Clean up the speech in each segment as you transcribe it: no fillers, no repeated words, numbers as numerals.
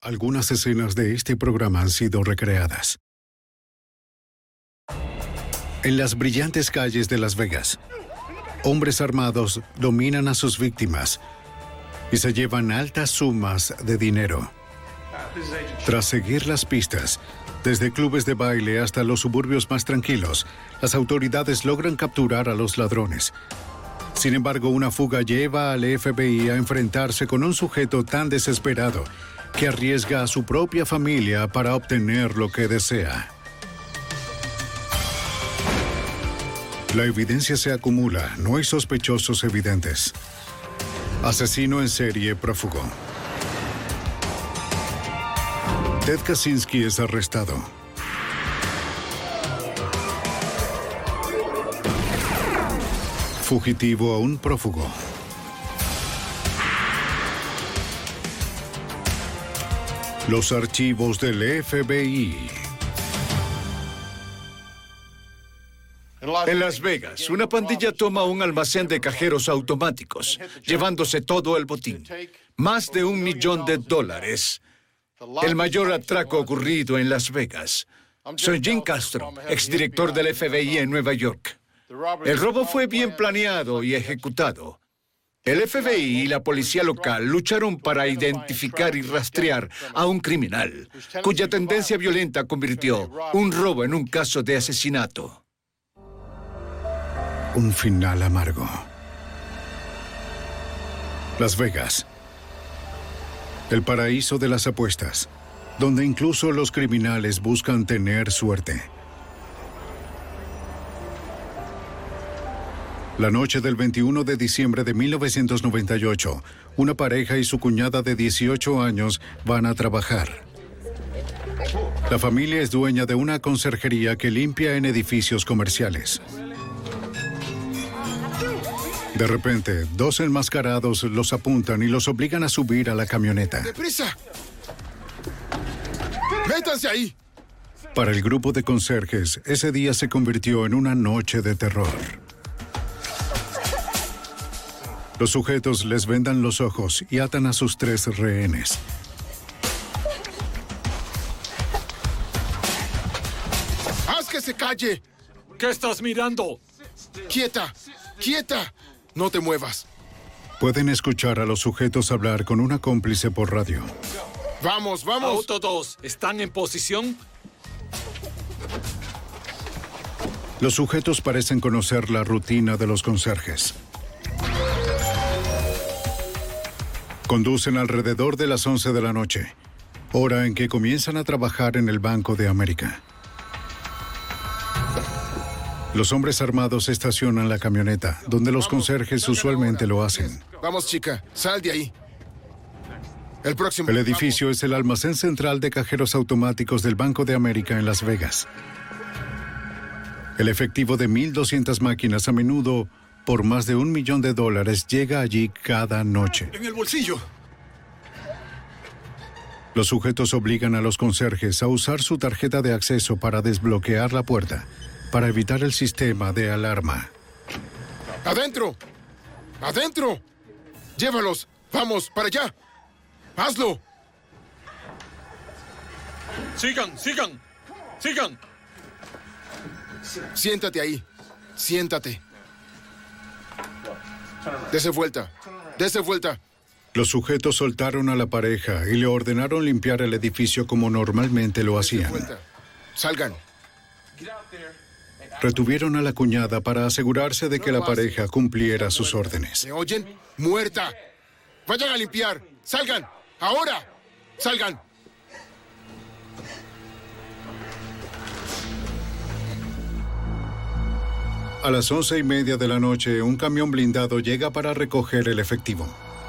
Algunas escenas de este programa han sido recreadas. En las brillantes calles de Las Vegas, hombres armados dominan a sus víctimas y se llevan altas sumas de dinero. Tras seguir las pistas, desde clubes de baile hasta los suburbios más tranquilos, las autoridades logran capturar a los ladrones. Sin embargo, una fuga lleva al FBI a enfrentarse con un sujeto tan desesperado que arriesga a su propia familia para obtener lo que desea. La evidencia se acumula, no hay sospechosos evidentes. Asesino en serie prófugo. Ted Kaczynski es arrestado. Fugitivo aún prófugo. Los archivos del FBI. En Las Vegas, una pandilla toma un almacén de cajeros automáticos, llevándose todo el botín. Más de $1 millón. El mayor atraco ocurrido en Las Vegas. Soy Jim Castro, exdirector del FBI en Nueva York. El robo fue bien planeado y ejecutado. El FBI y la policía local lucharon para identificar y rastrear a un criminal, cuya tendencia violenta convirtió un robo en un caso de asesinato. Un final amargo. Las Vegas. El paraíso de las apuestas, donde incluso los criminales buscan tener suerte. La noche del 21 de diciembre de 1998, una pareja y su cuñada de 18 años van a trabajar. La familia es dueña de una conserjería que limpia en edificios comerciales. De repente, dos enmascarados los apuntan y los obligan a subir a la camioneta. ¡Deprisa! ¡Métanse ahí! Para el grupo de conserjes, ese día se convirtió en una noche de terror. Los sujetos les vendan los ojos y atan a sus 3 rehenes. ¡Haz que se calle! ¿Qué estás mirando? ¡Quieta! ¡Quieta! No te muevas. Pueden escuchar a los sujetos hablar con una cómplice por radio. ¡Vamos, vamos! Auto 2, ¿están en posición? Los sujetos parecen conocer la rutina de los conserjes. Conducen alrededor de las 11 de la noche, hora en que comienzan a trabajar en el Banco de América. Los hombres armados estacionan la camioneta, donde los conserjes usualmente lo hacen. Vamos, chica, sal de ahí. El próximo. El edificio es el almacén central de cajeros automáticos del Banco de América en Las Vegas. El efectivo de 1,200 máquinas, a menudo por más de $1 millón, llega allí cada noche. ¡En el bolsillo! Los sujetos obligan a los conserjes a usar su tarjeta de acceso para desbloquear la puerta, para evitar el sistema de alarma. ¡Adentro! ¡Adentro! ¡Llévalos! ¡Vamos, para allá! ¡Hazlo! ¡Sigan, sigan! ¡Sigan! Siéntate ahí. Siéntate. Dese vuelta. Dese vuelta. Los sujetos soltaron a la pareja y le ordenaron limpiar el edificio como normalmente lo hacían. Salgan. Retuvieron a la cuñada para asegurarse de que la pareja cumpliera sus órdenes. ¿Me oyen? ¡Muerta! ¡Vayan a limpiar! ¡Salgan! ¡Ahora! ¡Salgan! A las 11:30 de la noche, un camión blindado llega para recoger el efectivo.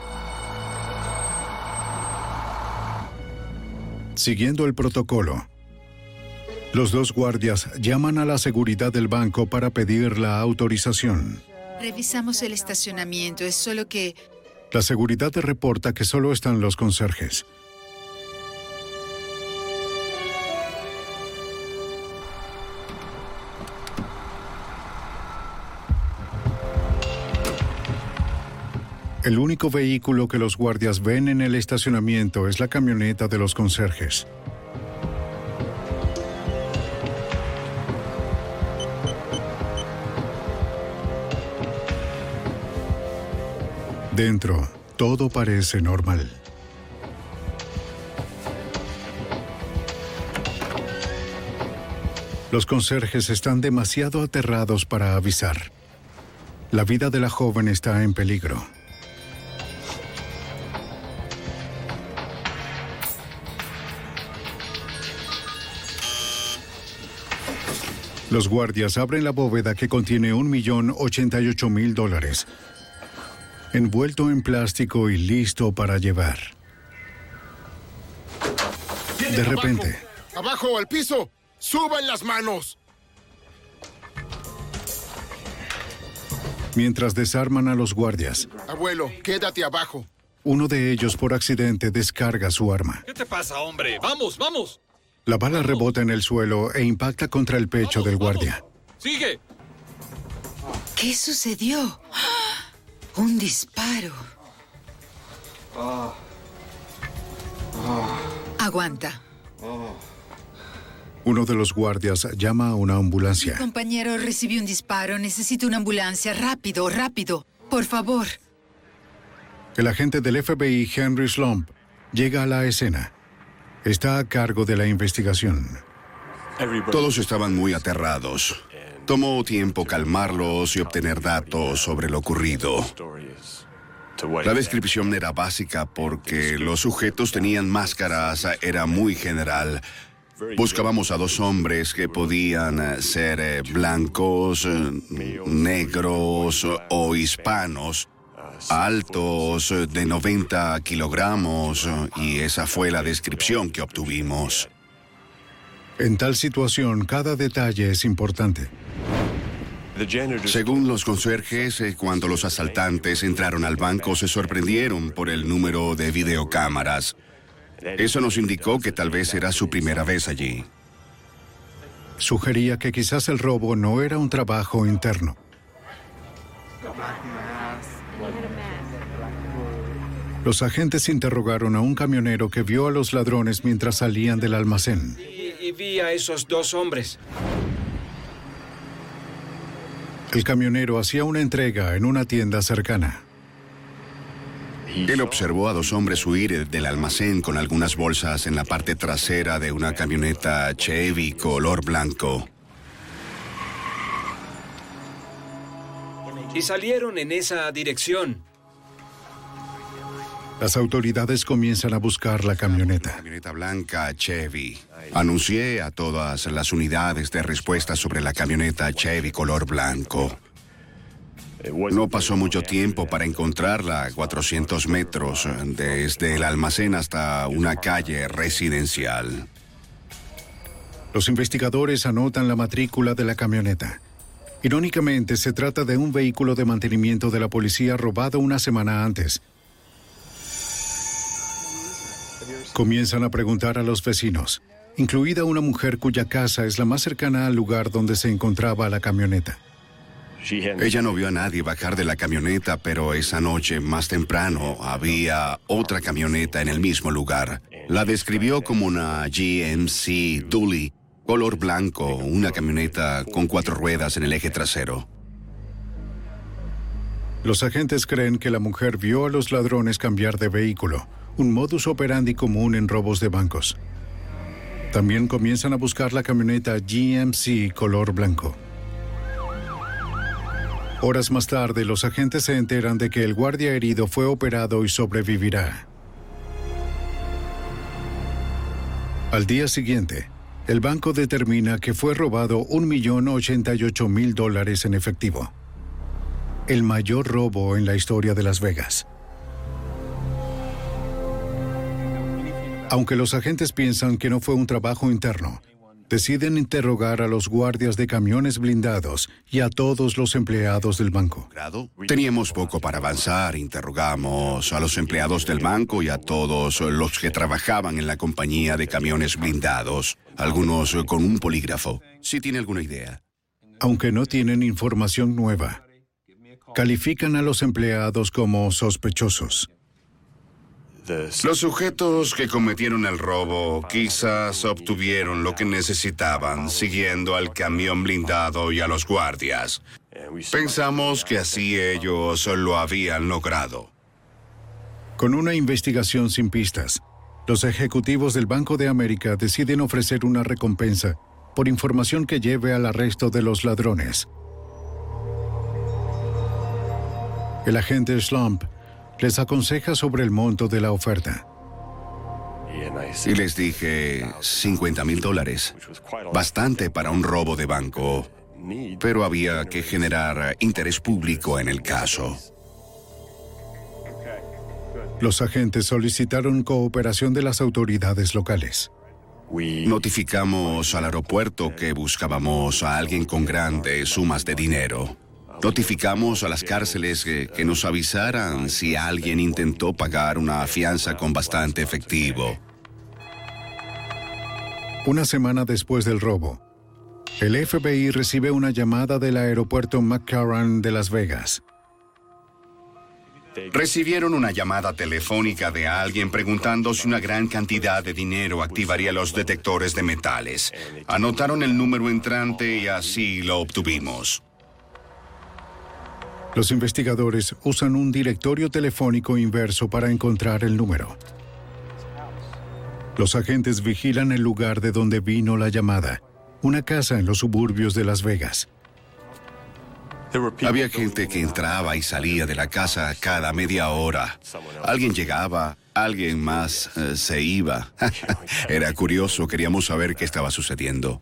Siguiendo el protocolo, los 2 guardias llaman a la seguridad del banco para pedir la autorización. Revisamos el estacionamiento, es solo que... La seguridad reporta que solo están los conserjes. El único vehículo que los guardias ven en el estacionamiento es la camioneta de los conserjes. Dentro, todo parece normal. Los conserjes están demasiado aterrados para avisar. La vida de la joven está en peligro. Los guardias abren la bóveda que contiene $1,088,000, envuelto en plástico y listo para llevar. De repente... ¡Abajo, al piso! ¡Suban las manos! Mientras desarman a los guardias, Abuelo, quédate abajo. uno de ellos por accidente descarga su arma. ¿Qué te pasa, hombre? ¡Vamos, vamos! La bala rebota en el suelo e impacta contra el pecho del guardia. ¡Sigue! ¿Qué sucedió? Un disparo. Aguanta. Uno de los guardias llama a una ambulancia. Mi compañero recibió un disparo. Necesito una ambulancia. Rápido, rápido. Por favor. El agente del FBI, Henry Slump, llega a la escena. Está a cargo de la investigación. Todos estaban muy aterrados. Tomó tiempo calmarlos y obtener datos sobre lo ocurrido. La descripción era básica porque los sujetos tenían máscaras, era muy general. Buscábamos a dos hombres que podían ser blancos, negros o hispanos, altos, de 90 kilogramos, y esa fue la descripción que obtuvimos. En tal situación, cada detalle es importante. Según los conserjes, cuando los asaltantes entraron al banco, se sorprendieron por el número de videocámaras. Eso nos indicó que tal vez era su primera vez allí. Sugería que quizás el robo no era un trabajo interno. Los agentes interrogaron a un camionero que vio a los ladrones mientras salían del almacén. Y vi a esos dos hombres. El camionero hacía una entrega en una tienda cercana. Él observó a dos hombres huir del almacén con algunas bolsas en la parte trasera de una camioneta Chevy color blanco. Y salieron en esa dirección. Las autoridades comienzan a buscar la camioneta. Camioneta blanca Chevy. Anuncié a todas las unidades de respuesta sobre la camioneta Chevy color blanco. No pasó mucho tiempo para encontrarla a 400 metros desde el almacén hasta una calle residencial. Los investigadores anotan la matrícula de la camioneta. Irónicamente, se trata de un vehículo de mantenimiento de la policía robado una semana antes. Comienzan a preguntar a los vecinos, incluida una mujer cuya casa es la más cercana al lugar donde se encontraba la camioneta. Ella no vio a nadie bajar de la camioneta, pero esa noche, más temprano, había otra camioneta en el mismo lugar. La describió como una GMC Dually, color blanco, una camioneta con 4 ruedas en el eje trasero. Los agentes creen que la mujer vio a los ladrones cambiar de vehículo, un modus operandi común en robos de bancos. También comienzan a buscar la camioneta GMC color blanco. Horas más tarde, los agentes se enteran de que el guardia herido fue operado y sobrevivirá. Al día siguiente, el banco determina que fue robado $1,088,000 en efectivo. El mayor robo en la historia de Las Vegas. Aunque los agentes piensan que no fue un trabajo interno, deciden interrogar a los guardias de camiones blindados y a todos los empleados del banco. Teníamos poco para avanzar. Interrogamos a los empleados del banco y a todos los que trabajaban en la compañía de camiones blindados, algunos con un polígrafo. Si tiene alguna idea. Aunque no tienen información nueva, Califican a los empleados como sospechosos. Los sujetos que cometieron el robo quizás obtuvieron lo que necesitaban siguiendo al camión blindado y a los guardias. Pensamos que así ellos lo habían logrado. Con una investigación sin pistas, los ejecutivos del Banco de América deciden ofrecer una recompensa por información que lleve al arresto de los ladrones. El agente Slump les aconseja sobre el monto de la oferta. Y les dije $50,000. Bastante para un robo de banco. Pero había que generar interés público en el caso. Los agentes solicitaron cooperación de las autoridades locales. Notificamos al aeropuerto que buscábamos a alguien con grandes sumas de dinero. Notificamos a las cárceles que nos avisaran si alguien intentó pagar una fianza con bastante efectivo. Una semana después del robo, el FBI recibe una llamada del aeropuerto McCarran de Las Vegas. Recibieron una llamada telefónica de alguien preguntando si una gran cantidad de dinero activaría los detectores de metales. Anotaron el número entrante y así lo obtuvimos. Los investigadores usan un directorio telefónico inverso para encontrar el número. Los agentes vigilan el lugar de donde vino la llamada, una casa en los suburbios de Las Vegas. Había gente que entraba y salía de la casa cada media hora. Alguien llegaba, alguien más se iba. Era curioso, queríamos saber qué estaba sucediendo.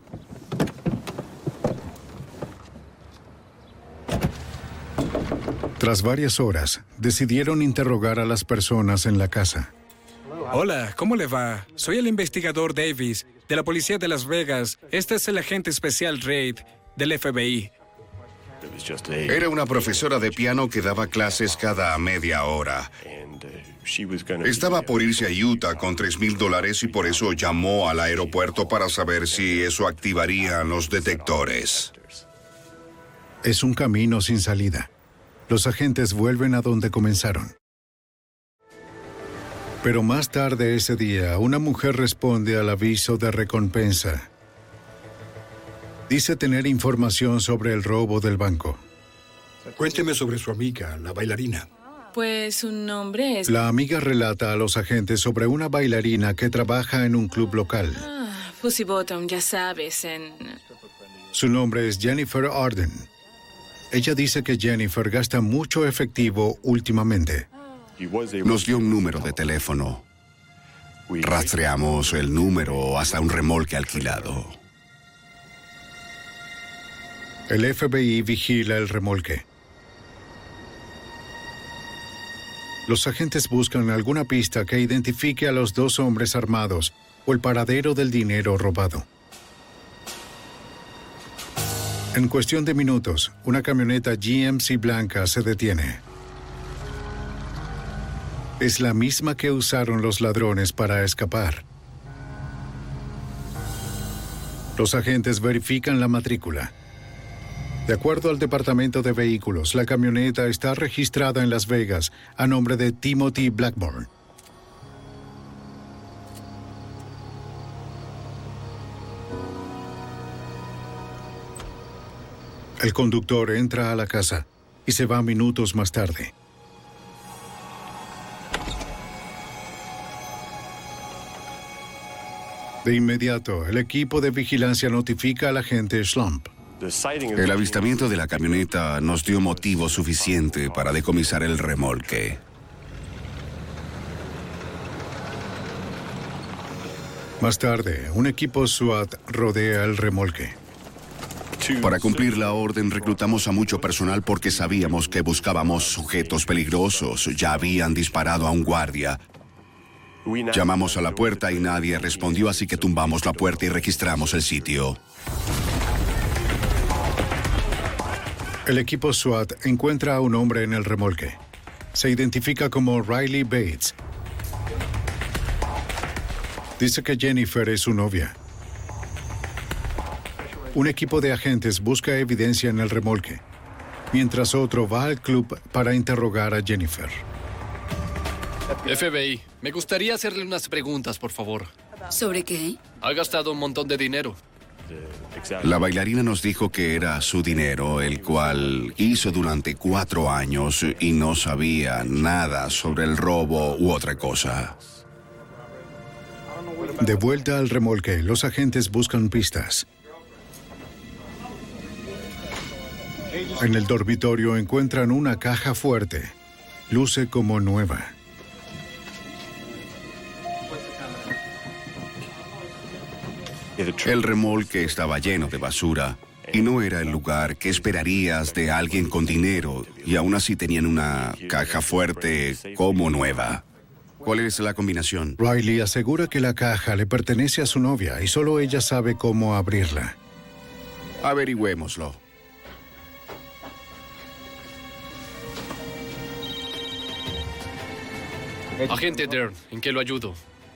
Tras varias horas, decidieron interrogar a las personas en la casa. Hola, ¿cómo le va? Soy el investigador Davis, de la Policía de Las Vegas. Este es el agente especial Reid, del FBI. Era una profesora de piano que daba clases cada media hora. Estaba por irse a Utah con $3,000 y por eso llamó al aeropuerto para saber si eso activaría los detectores. Es un camino sin salida. Los agentes vuelven a donde comenzaron. Pero más tarde ese día, una mujer responde al aviso de recompensa. Dice tener información sobre el robo del banco. Cuénteme sobre su amiga, la bailarina. Pues su nombre es... La amiga relata a los agentes sobre una bailarina que trabaja en un club local. Pussy Bottom, ya sabes, en... Su nombre es Jennifer Arden. Ella dice que Jennifer gasta mucho efectivo últimamente. Nos dio un número de teléfono. Rastreamos el número hasta un remolque alquilado. El FBI vigila el remolque. Los agentes buscan alguna pista que identifique a los dos hombres armados o el paradero del dinero robado. En cuestión de minutos, una camioneta GMC blanca se detiene. Es la misma que usaron los ladrones para escapar. Los agentes verifican la matrícula. De acuerdo al Departamento de Vehículos, la camioneta está registrada en Las Vegas a nombre de Timothy Blackburn. El conductor entra a la casa y se va minutos más tarde. De inmediato, el equipo de vigilancia notifica al agente Slump. El avistamiento de la camioneta nos dio motivo suficiente para decomisar el remolque. Más tarde, un equipo SWAT rodea el remolque. Para cumplir la orden, reclutamos a mucho personal porque sabíamos que buscábamos sujetos peligrosos. Ya habían disparado a un guardia. Llamamos a la puerta y nadie respondió, así que tumbamos la puerta y registramos el sitio. El equipo SWAT encuentra a un hombre en el remolque. Se identifica como Riley Bates. Dice que Jennifer es su novia. Un equipo de agentes busca evidencia en el remolque. mientras otro va al club para interrogar a Jennifer. FBI, me gustaría hacerle unas preguntas, por favor. ¿Sobre qué? Ha gastado un montón de dinero. La bailarina nos dijo que era su dinero, el cual hizo durante 4 años y no sabía nada sobre el robo u otra cosa. De vuelta al remolque, los agentes buscan pistas. En el dormitorio encuentran una caja fuerte. Luce como nueva. El remolque estaba lleno de basura y no era el lugar que esperarías de alguien con dinero, y aún así tenían una caja fuerte como nueva. ¿Cuál es la combinación? Riley asegura que la caja le pertenece a su novia y solo ella sabe cómo abrirla. Averigüémoslo. Agente Dern, ¿en qué lo ayudo?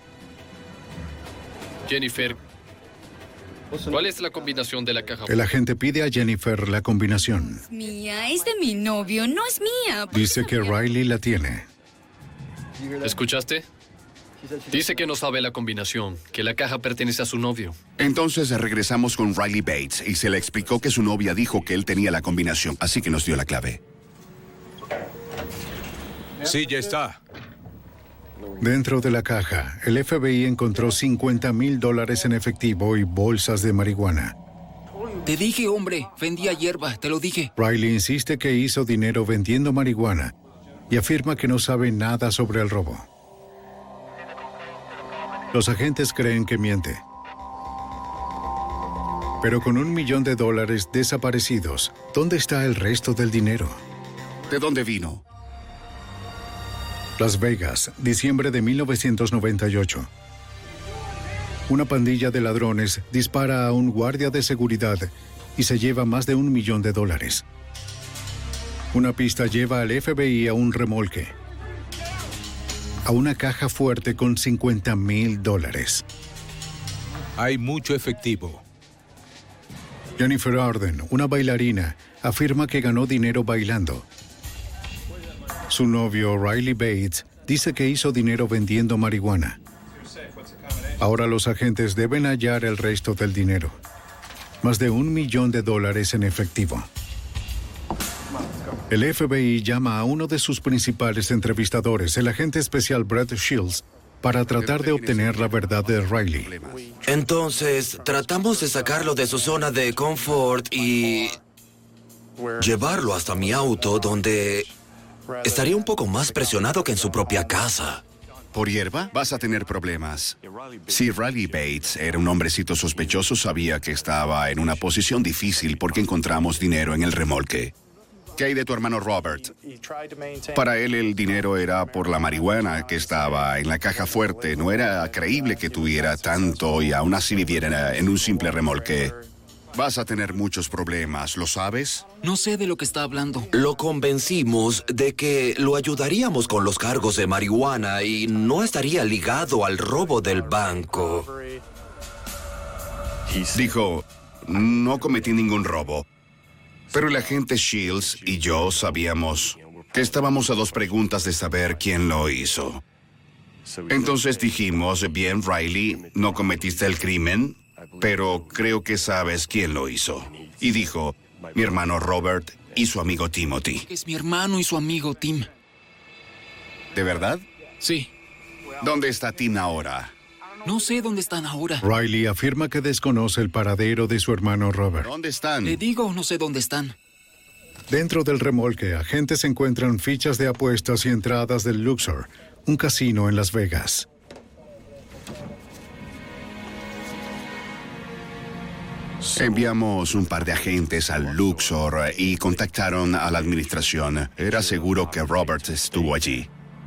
Jennifer, ¿cuál es la combinación de la caja? El agente pide a Jennifer la combinación. Mía, es de mi novio, no es mía. Dice que Riley la tiene. ¿Escuchaste? Dice que no sabe la combinación, que la caja pertenece a su novio. Entonces regresamos con Riley Bates y se le explicó que su novia dijo que él tenía la combinación, así que nos dio la clave. Sí, ya está. Dentro de la caja, el FBI encontró $50,000 en efectivo y bolsas de marihuana. Te dije, hombre, vendía hierba, te lo dije. Riley insiste que hizo dinero vendiendo marihuana y afirma que no sabe nada sobre el robo. Los agentes creen que miente. Pero con $1 millón desaparecidos, ¿dónde está el resto del dinero? ¿De dónde vino? Las Vegas, diciembre de 1998. Una pandilla de ladrones dispara a un guardia de seguridad y se lleva más de $1 millón. Una pista lleva al FBI a un remolque, a una caja fuerte con $50,000. Hay mucho efectivo. Jennifer Arden, una bailarina, afirma que ganó dinero bailando. Su novio, Riley Bates, dice que hizo dinero vendiendo marihuana. Ahora los agentes deben hallar el resto del dinero. Más de $1 millón en efectivo. El FBI llama a uno de sus principales entrevistadores, el agente especial Brett Shields, para tratar de obtener la verdad de Riley. Entonces, tratamos de sacarlo de su zona de confort y llevarlo hasta mi auto, donde estaría un poco más presionado que en su propia casa. ¿Por hierba? Vas a tener problemas. Si Riley Bates era un hombrecito sospechoso, sabía que estaba en una posición difícil porque encontramos dinero en el remolque. ¿Qué hay de tu hermano Robert? Para él el dinero era por la marihuana que estaba en la caja fuerte. No era creíble que tuviera tanto y aún así viviera en un simple remolque. Vas a tener muchos problemas, ¿lo sabes? No sé de lo que está hablando. Lo convencimos de que lo ayudaríamos con los cargos de marihuana y no estaría ligado al robo del banco. Dijo, no cometí ningún robo. Pero el agente Shields y yo sabíamos que estábamos a 2 preguntas de saber quién lo hizo. Entonces dijimos, bien, Riley, no cometiste el crimen, pero creo que sabes quién lo hizo. Y dijo, mi hermano Robert y su amigo Timothy. Es mi hermano y su amigo Tim. ¿De verdad? Sí. ¿Dónde está Tim ahora? No sé dónde están ahora. Riley afirma que desconoce el paradero de su hermano Robert. ¿Dónde están? Le digo, no sé dónde están. Dentro del remolque, agentes encuentran fichas de apuestas y entradas del Luxor, un casino en Las Vegas. Enviamos un par de agentes al Luxor y contactaron a la administración. Era seguro que Robert estuvo allí.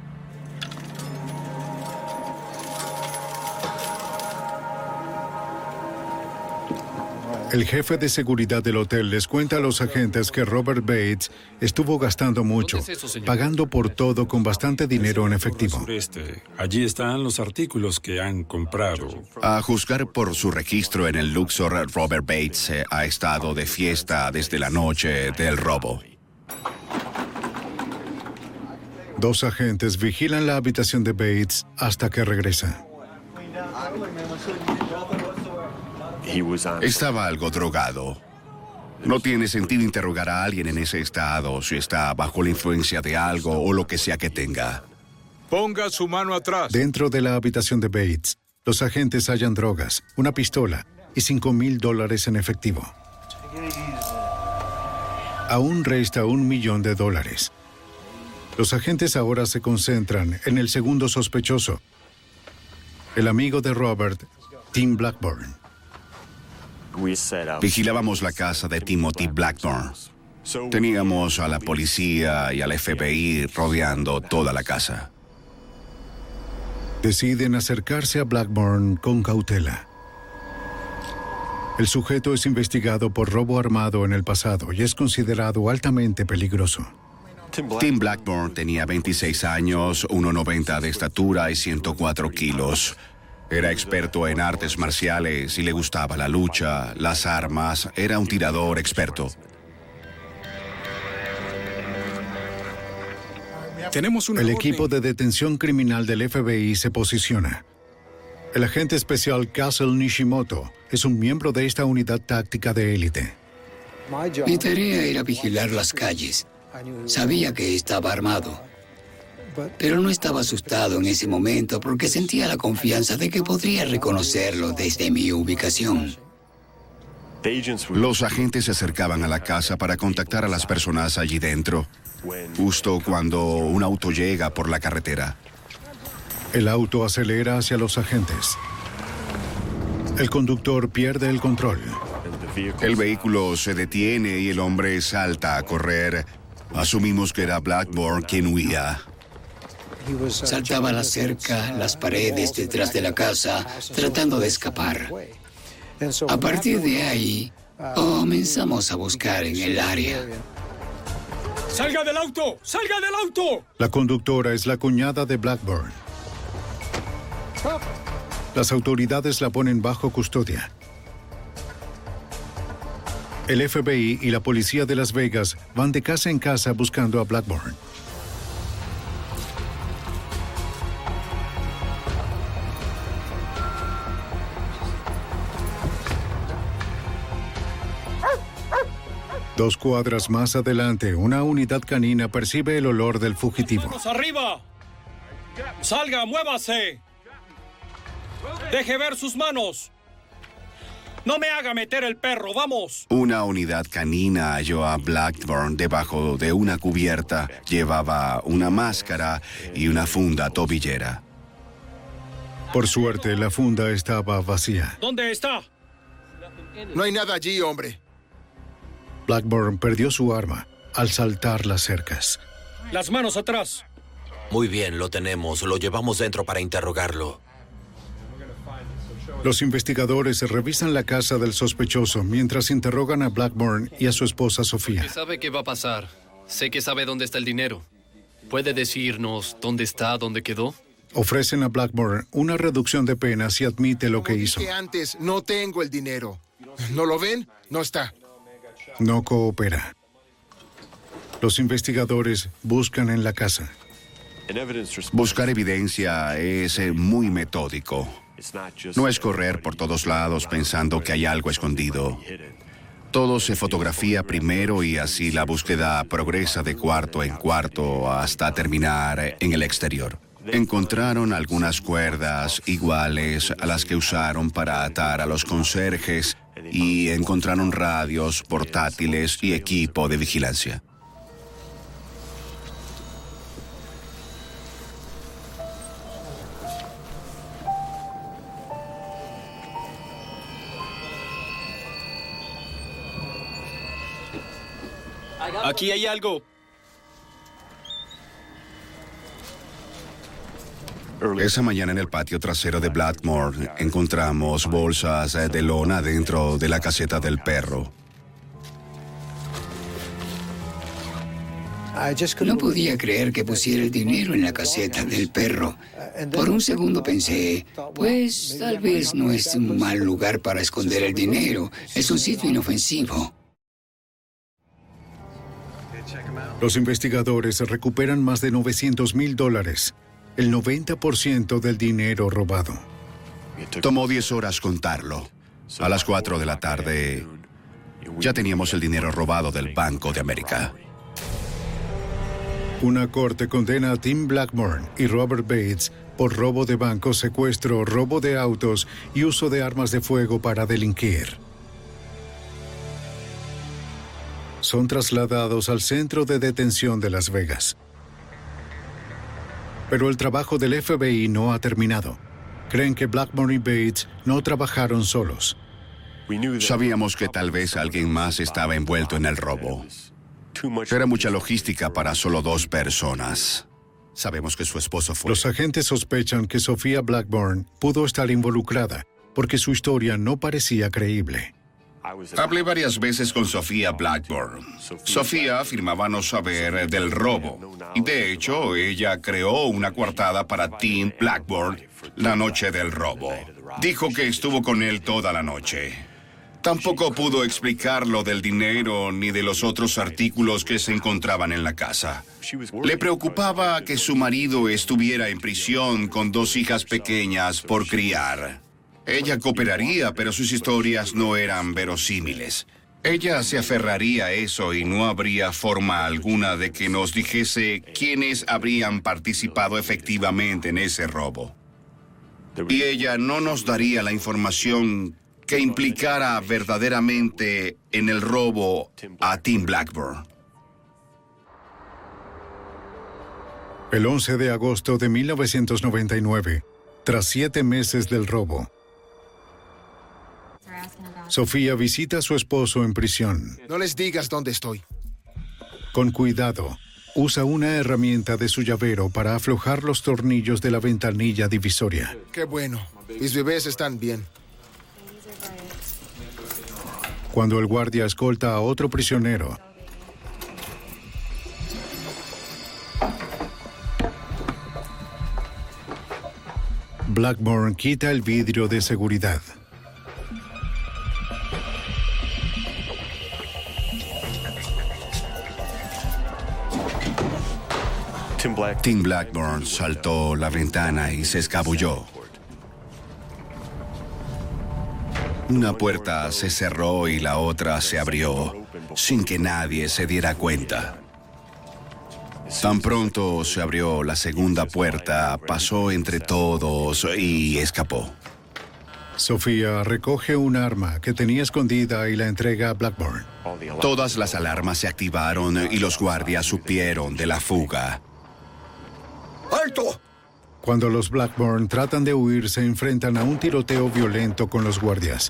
El jefe de seguridad del hotel les cuenta a los agentes que Robert Bates estuvo gastando mucho, pagando por todo con bastante dinero en efectivo. Allí están los artículos que han comprado. A juzgar por su registro en el Luxor, Robert Bates ha estado de fiesta desde la noche del robo. Dos agentes vigilan la habitación de Bates hasta que regresa. Estaba algo drogado. No tiene sentido interrogar a alguien en ese estado si está bajo la influencia de algo o lo que sea que tenga. Ponga su mano atrás. Dentro de la habitación de Bates, los agentes hallan drogas, una pistola y $5,000 en efectivo. Aún resta $1 millón. Los agentes ahora se concentran en el segundo sospechoso, el amigo de Robert, Tim Blackburn. Vigilábamos la casa de Timothy Blackburn. Teníamos a la policía y al FBI rodeando toda la casa. Deciden acercarse a Blackburn con cautela. El sujeto es investigado por robo armado en el pasado y es considerado altamente peligroso. Tim Blackburn tenía 26 años, 1,90 de estatura y 104 kilos. Era experto en artes marciales y le gustaba la lucha, las armas. Era un tirador experto. El equipo de detención criminal del FBI se posiciona. El agente especial Castle Nishimoto es un miembro de esta unidad táctica de élite. Mi tarea era vigilar las calles. Sabía que estaba armado, pero no estaba asustado en ese momento porque sentía la confianza de que podría reconocerlo desde mi ubicación. Los agentes se acercaban a la casa para contactar a las personas allí dentro, justo cuando un auto llega por la carretera. El auto acelera hacia los agentes. El conductor pierde el control. El vehículo se detiene y el hombre salta a correr. Asumimos que era Blackburn quien huía. Saltaba la cerca, las paredes detrás de la casa, tratando de escapar. A partir de ahí, comenzamos a buscar en el área. ¡Salga del auto! ¡Salga del auto! La conductora es la cuñada de Blackburn. Las autoridades la ponen bajo custodia. El FBI y la policía de Las Vegas van de casa en casa buscando a Blackburn. Dos cuadras más adelante, una unidad canina percibe el olor del fugitivo. ¡Manos arriba! ¡Salga, muévase! ¡Deje ver sus manos! ¡No me haga meter el perro, vamos! Una unidad canina halló a Blackburn debajo de una cubierta. Llevaba una máscara y una funda tobillera. Por suerte, la funda estaba vacía. ¿Dónde está? No hay nada allí, hombre. Blackburn perdió su arma al saltar las cercas. Las manos atrás. Muy bien, lo tenemos. Lo llevamos dentro para interrogarlo. Los investigadores revisan la casa del sospechoso mientras interrogan a Blackburn y a su esposa Sofía. ¿Sabe qué va a pasar? Sé que sabe dónde está el dinero. ¿Puede decirnos dónde está, dónde quedó? Ofrecen a Blackburn una reducción de pena si admite lo que hizo. Dije antes, no tengo el dinero. ¿No lo ven? No está. No coopera. Los investigadores buscan en la casa. Buscar evidencia es muy metódico. No es correr por todos lados pensando que hay algo escondido. Todo se fotografía primero y así la búsqueda progresa de cuarto en cuarto hasta terminar en el exterior. Encontraron algunas cuerdas iguales a las que usaron para atar a los conserjes y encontraron radios, portátiles y equipo de vigilancia. Aquí hay algo. Esa mañana en el patio trasero de Blackmore encontramos bolsas de lona dentro de la caseta del perro. No podía creer que pusiera el dinero en la caseta del perro. Por un segundo pensé, pues tal vez no es un mal lugar para esconder el dinero. Es un sitio inofensivo. Los investigadores recuperan más de $900,000, el 90% del dinero robado. Tomó 10 horas contarlo. A las 4 de la tarde ya teníamos el dinero robado del Banco de América. Una corte condena a Tim Blackburn y Robert Bates por robo de bancos, secuestro, robo de autos y uso de armas de fuego para delinquir. Son trasladados al centro de detención de Las Vegas. Pero el trabajo del FBI no ha terminado. Creen que Blackburn y Bates no trabajaron solos. Sabíamos que tal vez alguien más estaba envuelto en el robo. Era mucha logística para solo 2 personas. Sabemos que su esposo fue. Los agentes sospechan que Sofía Blackburn pudo estar involucrada porque su historia no parecía creíble. Hablé varias veces con Sofía Blackburn. Sofía afirmaba no saber del robo. Y de hecho, ella creó una coartada para Tim Blackburn la noche del robo. Dijo que estuvo con él toda la noche. Tampoco pudo explicar lo del dinero ni de los otros artículos que se encontraban en la casa. Le preocupaba que su marido estuviera en prisión con 2 hijas pequeñas por criar. Ella cooperaría, pero sus historias no eran verosímiles. Ella se aferraría a eso y no habría forma alguna de que nos dijese quiénes habrían participado efectivamente en ese robo. Y ella no nos daría la información que implicara verdaderamente en el robo a Tim Blackburn. El 11 de agosto de 1999, tras 7 meses del robo, Sofía visita a su esposo en prisión. No les digas dónde estoy. Con cuidado, usa una herramienta de su llavero para aflojar los tornillos de la ventanilla divisoria. Qué bueno. Mis bebés están bien. Cuando el guardia escolta a otro prisionero, Blackburn quita el vidrio de seguridad. Tim Blackburn saltó la ventana y se escabulló. Una puerta se cerró y la otra se abrió, sin que nadie se diera cuenta. Tan pronto se abrió la segunda puerta, pasó entre todos y escapó. Sofía recoge un arma que tenía escondida y la entrega a Blackburn. Todas las alarmas se activaron y los guardias supieron de la fuga. ¡Alto! Cuando los Blackburn tratan de huir, se enfrentan a un tiroteo violento con los guardias.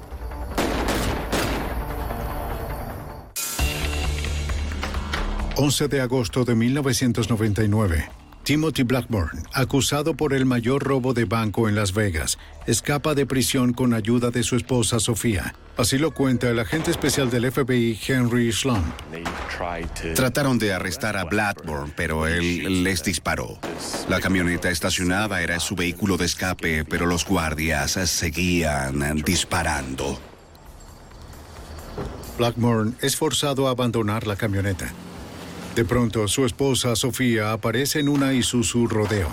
...11 de agosto de 1999... Timothy Blackburn, acusado por el mayor robo de banco en Las Vegas, escapa de prisión con ayuda de su esposa Sofía. Así lo cuenta el agente especial del FBI, Henry Slump. Trataron de arrestar a Blackburn, pero él les disparó. La camioneta estacionada era su vehículo de escape, pero los guardias seguían disparando. Blackburn es forzado a abandonar la camioneta. De pronto, su esposa Sofía aparece en una Isuzu Rodeo.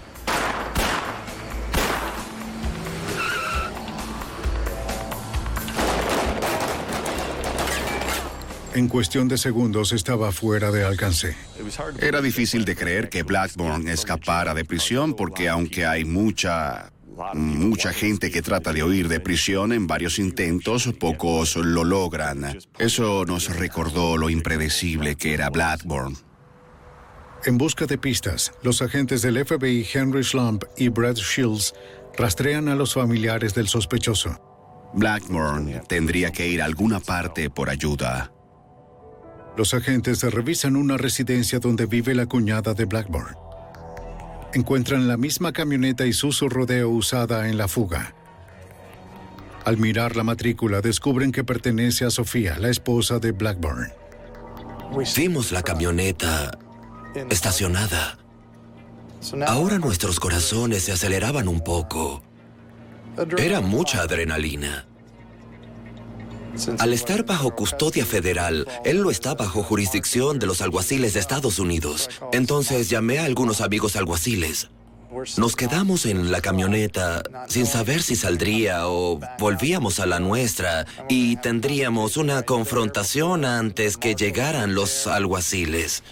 En cuestión de segundos estaba fuera de alcance. Era difícil de creer que Blackburn escapara de prisión porque aunque hay mucha gente que trata de huir de prisión en varios intentos, pocos lo logran. Eso nos recordó lo impredecible que era Blackburn. En busca de pistas, los agentes del FBI Henry Slump y Brad Shields rastrean a los familiares del sospechoso. Blackburn tendría que ir a alguna parte por ayuda. Los agentes revisan una residencia donde vive la cuñada de Blackburn. Encuentran la misma camioneta Isuzu Rodeo usada en la fuga. Al mirar la matrícula, descubren que pertenece a Sofía, la esposa de Blackburn. Vimos la camioneta estacionada. Ahora nuestros corazones se aceleraban un poco. Era mucha adrenalina. Al estar bajo custodia federal, él no está bajo jurisdicción de los alguaciles de Estados Unidos. Entonces llamé a algunos amigos alguaciles. Nos quedamos en la camioneta sin saber si saldría o volvíamos a la nuestra y tendríamos una confrontación antes que llegaran los alguaciles.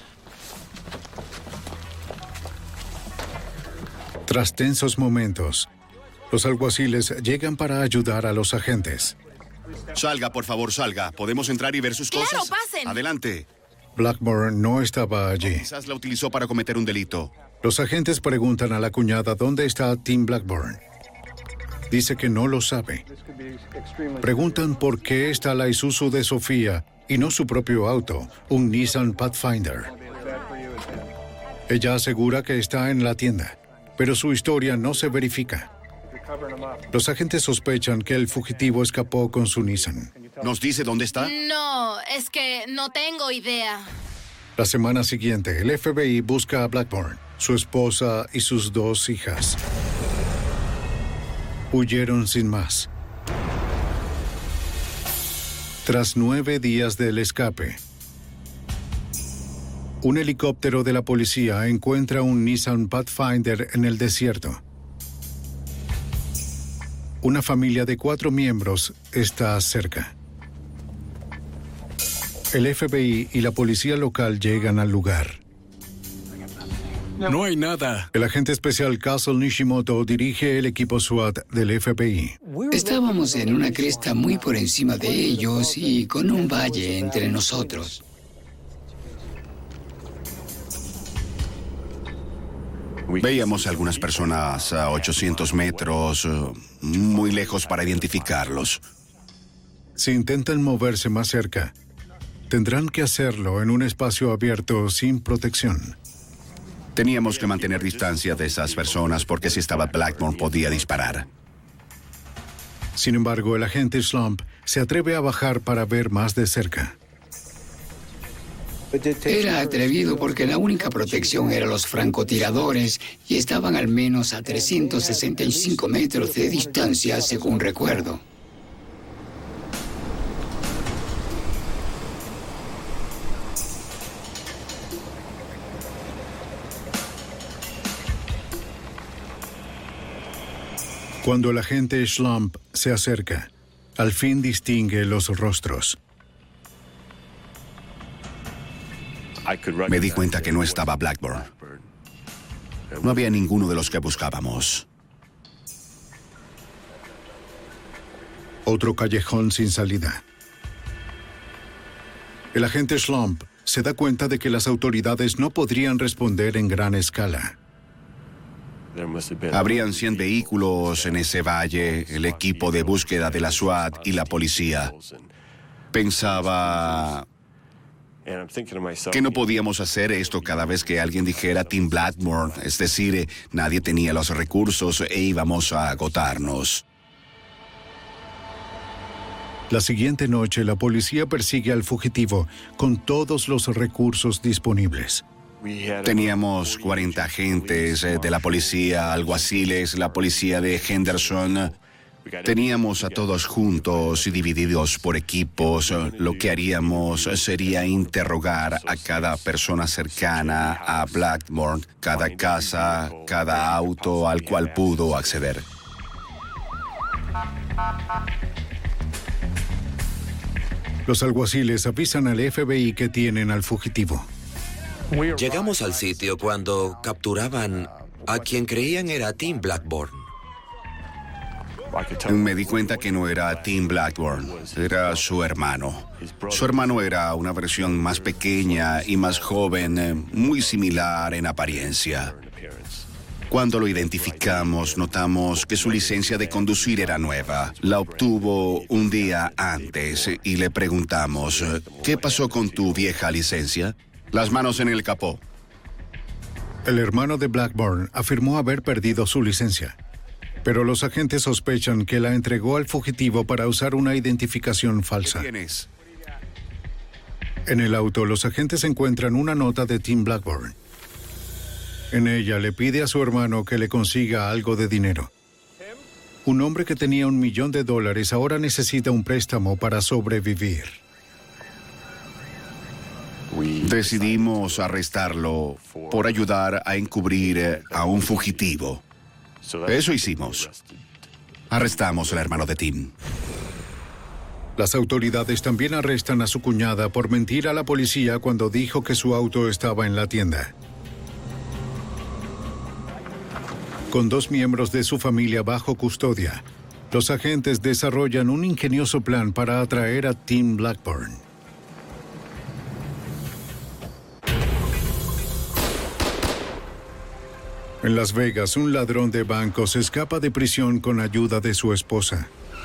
Tras tensos momentos, los alguaciles llegan para ayudar a los agentes. Salga, por favor, salga. ¿Podemos entrar y ver sus cosas? ¡Claro, pasen! Adelante. Blackburn no estaba allí. Quizás la utilizó para cometer un delito. Los agentes preguntan a la cuñada dónde está Tim Blackburn. Dice que no lo sabe. Preguntan por qué está la Isuzu de Sofía y no su propio auto, un Nissan Pathfinder. Ella asegura que está en la tienda, pero su historia no se verifica. Los agentes sospechan que el fugitivo escapó con su Nissan. ¿Nos dice dónde está? No, es que no tengo idea. La semana siguiente, el FBI busca a Blackburn, su esposa y sus 2 hijas. Huyeron sin más. Tras 9 días del escape, un helicóptero de la policía encuentra un Nissan Pathfinder en el desierto. Una familia de 4 miembros está cerca. El FBI y la policía local llegan al lugar. No hay nada. El agente especial Castle Nishimoto dirige el equipo SWAT del FBI. Estábamos en una cresta muy por encima de ellos y con un valle entre nosotros. Veíamos a algunas personas a 800 metros, muy lejos para identificarlos. Si intentan moverse más cerca, tendrán que hacerlo en un espacio abierto sin protección. Teníamos que mantener distancia de esas personas porque si estaba Blackburn podía disparar. Sin embargo, el agente Slump se atreve a bajar para ver más de cerca. Era atrevido porque la única protección eran los francotiradores y estaban al menos a 365 metros de distancia, según recuerdo. Cuando el agente Slump se acerca, al fin distingue los rostros. Me di cuenta que no estaba Blackburn. No había ninguno de los que buscábamos. Otro callejón sin salida. El agente Slump se da cuenta de que las autoridades no podrían responder en gran escala. Habrían 100 vehículos en ese valle, el equipo de búsqueda de la SWAT y la policía. Pensaba que no podíamos hacer esto cada vez que alguien dijera Tim Blackburn, es decir, nadie tenía los recursos e íbamos a agotarnos. La siguiente noche, la policía persigue al fugitivo con todos los recursos disponibles. Teníamos 40 agentes de la policía, alguaciles, la policía de Henderson. Teníamos a todos juntos y divididos por equipos. Lo que haríamos sería interrogar a cada persona cercana a Blackburn, cada casa, cada auto al cual pudo acceder. Los alguaciles avisan al FBI que tienen al fugitivo. Llegamos al sitio cuando capturaban a quien creían era Tim Blackburn. Me di cuenta que no era Tim Blackburn, era su hermano. Su hermano era una versión más pequeña y más joven, muy similar en apariencia. Cuando lo identificamos, notamos que su licencia de conducir era nueva. La obtuvo un día antes y le preguntamos, ¿qué pasó con tu vieja licencia? Las manos en el capó. El hermano de Blackburn afirmó haber perdido su licencia, pero los agentes sospechan que la entregó al fugitivo para usar una identificación falsa. ¿Quién es? En el auto, los agentes encuentran una nota de Tim Blackburn. En ella le pide a su hermano que le consiga algo de dinero. Un hombre que tenía $1 millón ahora necesita un préstamo para sobrevivir. Decidimos arrestarlo por ayudar a encubrir a un fugitivo. Eso hicimos. Arrestamos al hermano de Tim. Las autoridades también arrestan a su cuñada por mentir a la policía cuando dijo que su auto estaba en la tienda. Con 2 miembros de su familia bajo custodia, los agentes desarrollan un ingenioso plan para atraer a Tim Blackburn. En Las Vegas, un ladrón de bancos escapa de prisión con ayuda de su esposa.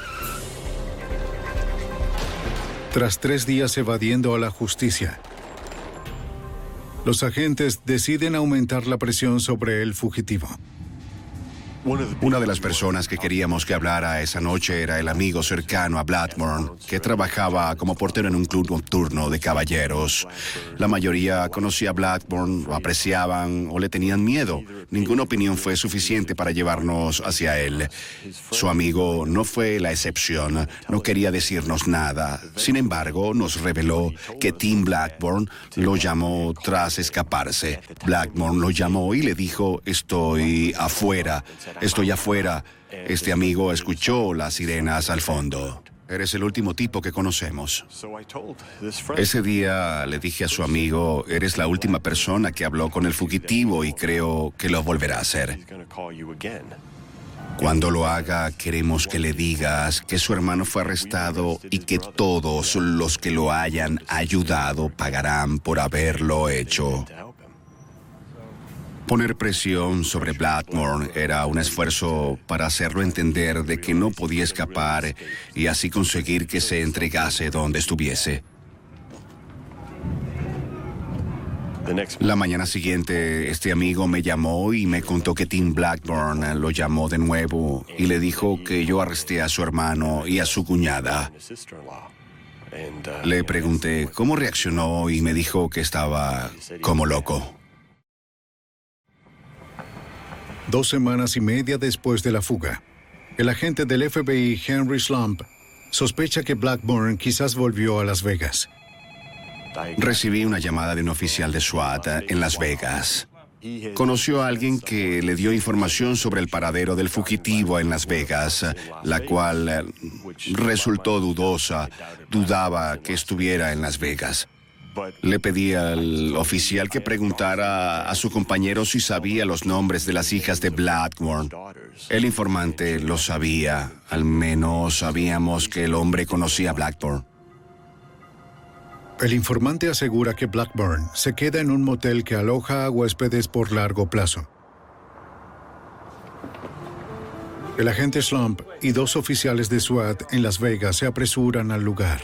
Tras 3 días evadiendo a la justicia, los agentes deciden aumentar la presión sobre el fugitivo. Una de las personas que queríamos que hablara esa noche era el amigo cercano a Blackburn, que trabajaba como portero en un club nocturno de caballeros. La mayoría conocía a Blackburn, lo apreciaban o le tenían miedo. Ninguna opinión fue suficiente para llevarnos hacia él. Su amigo no fue la excepción, no quería decirnos nada. Sin embargo, nos reveló que Tim Blackburn lo llamó tras escaparse. Blackburn lo llamó y le dijo: estoy afuera. Estoy afuera. Este amigo escuchó las sirenas al fondo. Eres el último tipo que conocemos. Ese día le dije a su amigo: eres la última persona que habló con el fugitivo y creo que lo volverá a hacer. Cuando lo haga, queremos que le digas que su hermano fue arrestado y que todos los que lo hayan ayudado pagarán por haberlo hecho. Poner presión sobre Blackburn era un esfuerzo para hacerlo entender de que no podía escapar y así conseguir que se entregase donde estuviese. La mañana siguiente, este amigo me llamó y me contó que Tim Blackburn lo llamó de nuevo y le dijo que yo arresté a su hermano y a su cuñada. Le pregunté cómo reaccionó y me dijo que estaba como loco. 2 semanas y media después de la fuga, el agente del FBI, Henry Slump, sospecha que Blackburn quizás volvió a Las Vegas. Recibí una llamada de un oficial de SWAT en Las Vegas. Conoció a alguien que le dio información sobre el paradero del fugitivo en Las Vegas, la cual resultó dudosa. Dudaba que estuviera en Las Vegas. Le pedí al oficial que preguntara a su compañero si sabía los nombres de las hijas de Blackburn. El informante lo sabía. Al menos sabíamos que el hombre conocía a Blackburn. El informante asegura que Blackburn se queda en un motel que aloja a huéspedes por largo plazo. El agente Slump y 2 oficiales de SWAT en Las Vegas se apresuran al lugar.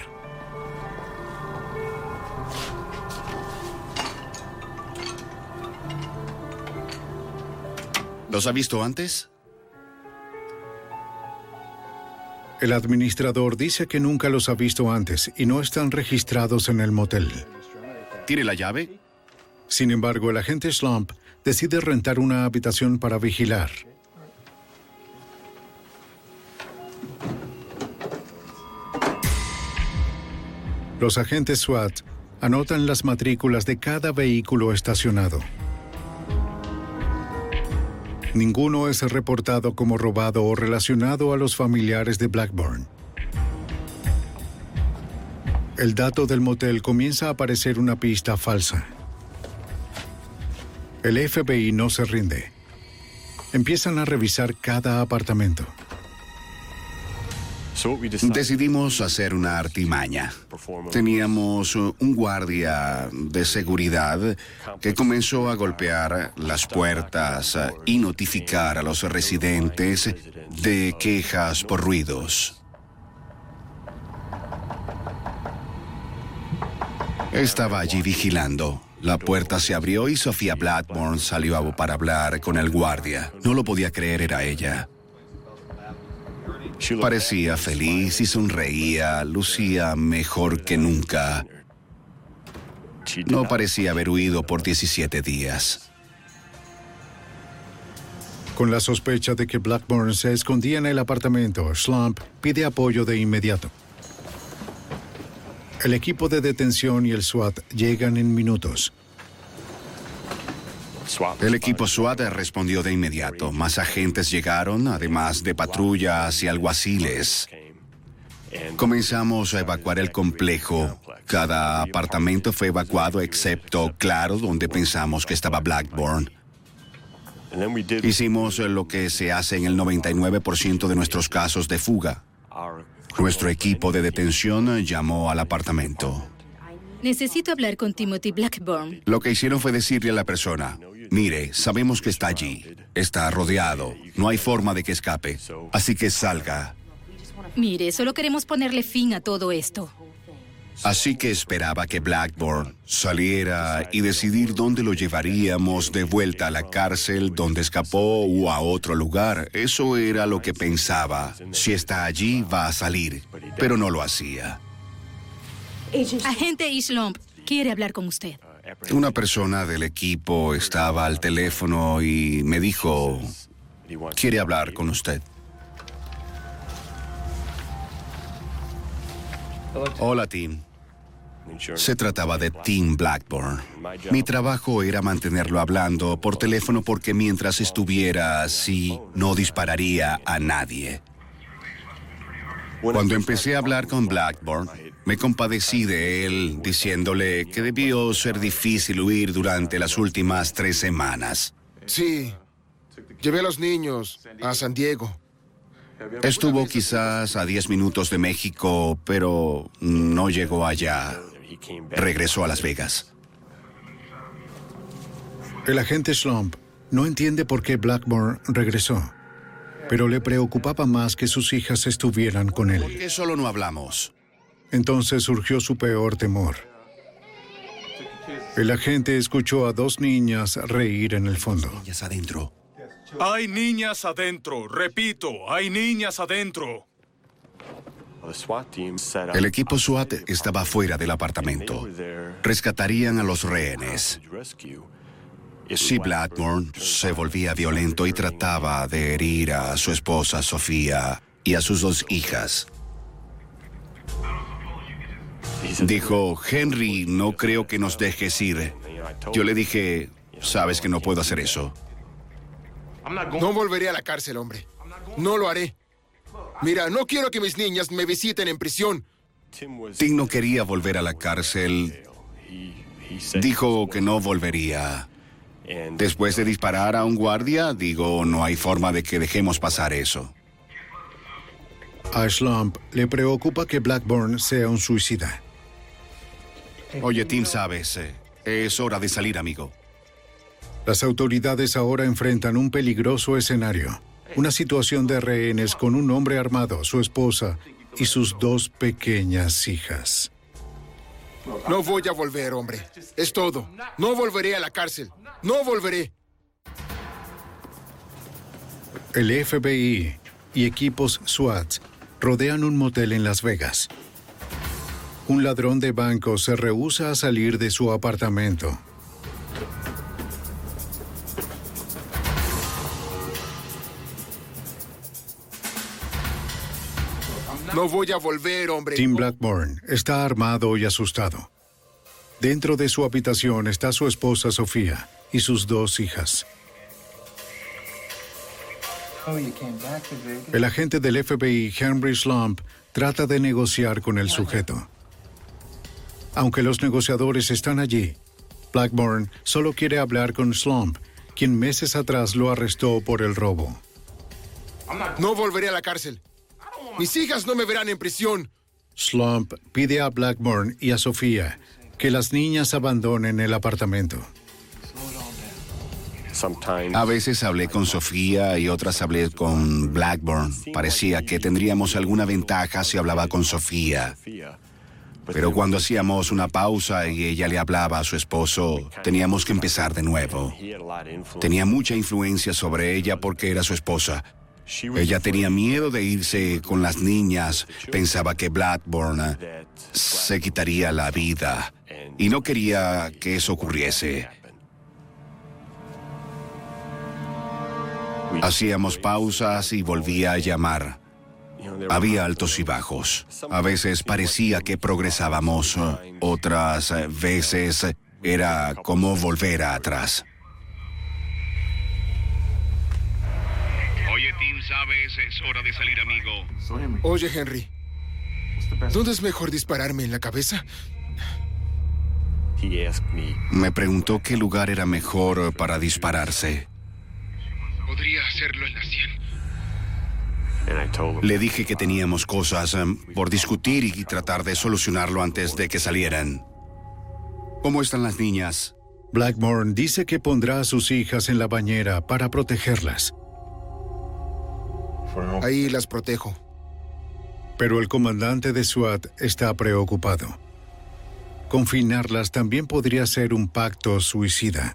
¿Los ha visto antes? El administrador dice que nunca los ha visto antes y no están registrados en el motel. ¿Tiene la llave? Sin embargo, el agente Slump decide rentar una habitación para vigilar. Los agentes SWAT anotan las matrículas de cada vehículo estacionado. Ninguno es reportado como robado o relacionado a los familiares de Blackburn. El dato del motel comienza a parecer una pista falsa. El FBI no se rinde. Empiezan a revisar cada apartamento. Decidimos hacer una artimaña. Teníamos un guardia de seguridad que comenzó a golpear las puertas y notificar a los residentes de quejas por ruidos. Estaba allí vigilando. La puerta se abrió y Sofía Blackburn salió para hablar con el guardia. No lo podía creer, era ella. Parecía feliz y sonreía, lucía mejor que nunca. No parecía haber huido por 17 días. Con la sospecha de que Blackburn se escondía en el apartamento, Slump pide apoyo de inmediato. El equipo de detención y el SWAT llegan en minutos. El equipo SWAT respondió de inmediato. Más agentes llegaron, además de patrullas y alguaciles. Comenzamos a evacuar el complejo. Cada apartamento fue evacuado excepto, claro, donde pensamos que estaba Blackburn. Hicimos lo que se hace en el 99% de nuestros casos de fuga. Nuestro equipo de detención llamó al apartamento. Necesito hablar con Timothy Blackburn. Lo que hicieron fue decirle a la persona: mire, sabemos que está allí. Está rodeado. No hay forma de que escape. Así que salga. Mire, solo queremos ponerle fin a todo esto. Así que esperaba que Blackburn saliera y decidir dónde lo llevaríamos, de vuelta a la cárcel, donde escapó o a otro lugar. Eso era lo que pensaba. Si está allí, va a salir. Pero no lo hacía. Agente Slump quiere hablar con usted. Una persona del equipo estaba al teléfono y me dijo: quiere hablar con usted. Hola, Tim. Se trataba de Tim Blackburn. Mi trabajo era mantenerlo hablando por teléfono porque mientras estuviera así, no dispararía a nadie. Cuando empecé a hablar con Blackburn, me compadecí de él, diciéndole que debió ser difícil huir durante las últimas 3 semanas. Sí. Llevé a los niños a San Diego. Estuvo quizás a 10 minutos de México, pero no llegó allá. Regresó a Las Vegas. El agente Slump no entiende por qué Blackburn regresó, pero le preocupaba más que sus hijas estuvieran con él. ¿Por qué solo no hablamos? Entonces surgió su peor temor. El agente escuchó a 2 niñas reír en el fondo. Niñas adentro. Hay niñas adentro. Repito, hay niñas adentro. El equipo SWAT estaba fuera del apartamento. Rescatarían a los rehenes. Si Blackburn se volvía violento y trataba de herir a su esposa Sofía y a sus 2 hijas. Dijo: Henry, no creo que nos dejes ir. Yo le dije: sabes que no puedo hacer eso. No volveré a la cárcel, hombre. No lo haré. Mira, no quiero que mis niñas me visiten en prisión. Tim no quería volver a la cárcel. Dijo que no volvería. Después de disparar a un guardia, digo, no hay forma de que dejemos pasar eso. A Slump le preocupa que Blackburn sea un suicida. Oye, Tim, sabes, es hora de salir, amigo. Las autoridades ahora enfrentan un peligroso escenario. Una situación de rehenes con un hombre armado, su esposa y sus 2 pequeñas hijas. No voy a volver, hombre. Es todo. No volveré a la cárcel. No volveré. El FBI y equipos SWAT rodean un motel en Las Vegas. Un ladrón de banco se rehúsa a salir de su apartamento. No voy a volver, hombre. Tim Blackburn está armado y asustado. Dentro de su habitación está su esposa Sofía y sus 2 hijas. El agente del FBI, Henry Slump, trata de negociar con el sujeto. Aunque los negociadores están allí, Blackburn solo quiere hablar con Slump, quien meses atrás lo arrestó por el robo. No volveré a la cárcel. Mis hijas no me verán en prisión. Slump pide a Blackburn y a Sofía que las niñas abandonen el apartamento. A veces hablé con Sofía y otras hablé con Blackburn. Parecía que tendríamos alguna ventaja si hablaba con Sofía. Pero cuando hacíamos una pausa y ella le hablaba a su esposo, teníamos que empezar de nuevo. Tenía mucha influencia sobre ella porque era su esposa. Ella tenía miedo de irse con las niñas. Pensaba que Blackburn se quitaría la vida y no quería que eso ocurriese. Hacíamos pausas y volvía a llamar. Había altos y bajos. A veces parecía que progresábamos, otras veces era como volver atrás. Oye, Tim, ¿sabes? Es hora de salir, amigo. Oye, Henry, ¿dónde es mejor dispararme, en la cabeza? Me preguntó qué lugar era mejor para dispararse. Podría hacerlo en la 100. Le dije que teníamos cosas por discutir y tratar de solucionarlo antes de que salieran. ¿Cómo están las niñas? Blackburn dice que pondrá a sus hijas en la bañera para protegerlas. Ahí las protejo. Pero el comandante de SWAT está preocupado. Confinarlas también podría ser un pacto suicida.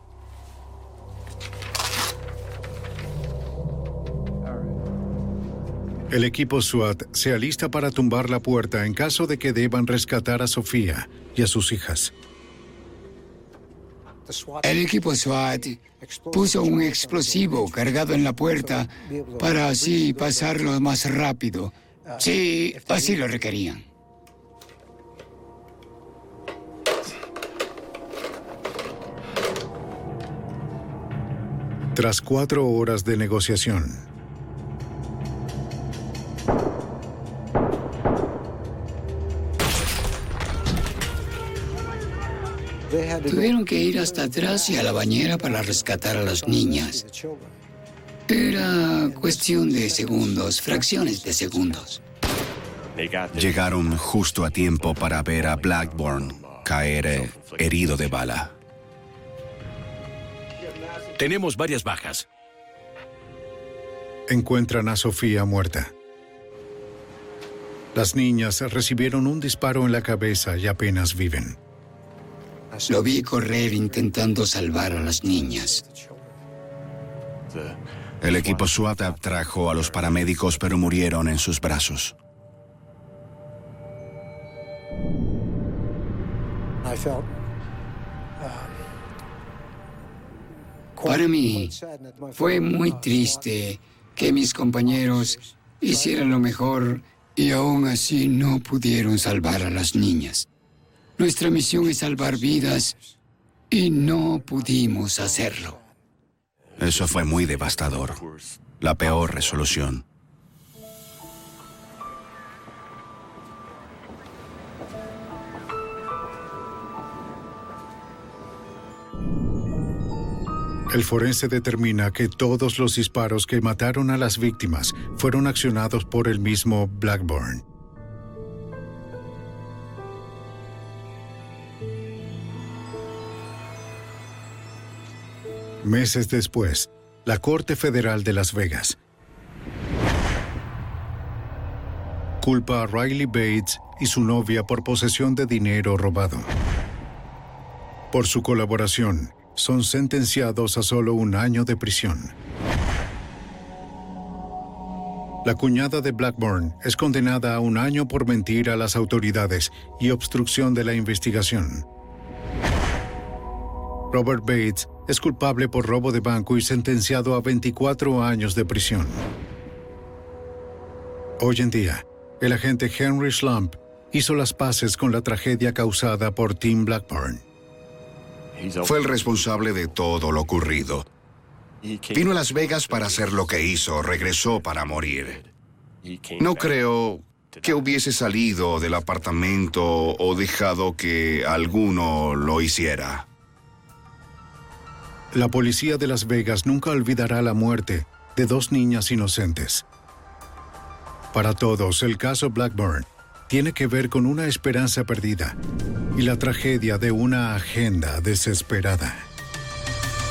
El equipo SWAT se alista para tumbar la puerta en caso de que deban rescatar a Sofía y a sus hijas. El equipo SWAT puso un explosivo cargado en la puerta para así pasarlo más rápido. Sí, así lo requerían. Tras 4 horas de negociación, tuvieron que ir hasta atrás y a la bañera para rescatar a las niñas. Era cuestión de segundos, fracciones de segundos. Llegaron justo a tiempo para ver a Blackburn caer herido de bala. Tenemos varias bajas. Encuentran a Sofía muerta. Las niñas recibieron un disparo en la cabeza y apenas viven. Lo vi correr intentando salvar a las niñas. El equipo SWAT trajo a los paramédicos, pero murieron en sus brazos. Para mí, fue muy triste que mis compañeros hicieran lo mejor y aún así no pudieron salvar a las niñas. Nuestra misión es salvar vidas y no pudimos hacerlo. Eso fue muy devastador. La peor resolución. El forense determina que todos los disparos que mataron a las víctimas fueron accionados por el mismo Blackburn. Meses después, la Corte Federal de Las Vegas culpa a Riley Bates y su novia por posesión de dinero robado. Por su colaboración, son sentenciados a solo 1 año de prisión. La cuñada de Blackburn es condenada a 1 año por mentir a las autoridades y obstrucción de la investigación. Robert Bates es culpable por robo de banco y sentenciado a 24 años de prisión. Hoy en día, el agente Henry Slump hizo las paces con la tragedia causada por Tim Blackburn. Fue el responsable de todo lo ocurrido. Vino a Las Vegas para hacer lo que hizo, regresó para morir. No creo que hubiese salido del apartamento o dejado que alguno lo hiciera. La policía de Las Vegas nunca olvidará la muerte de 2 niñas inocentes. Para todos, el caso Blackburn tiene que ver con una esperanza perdida y la tragedia de una agenda desesperada.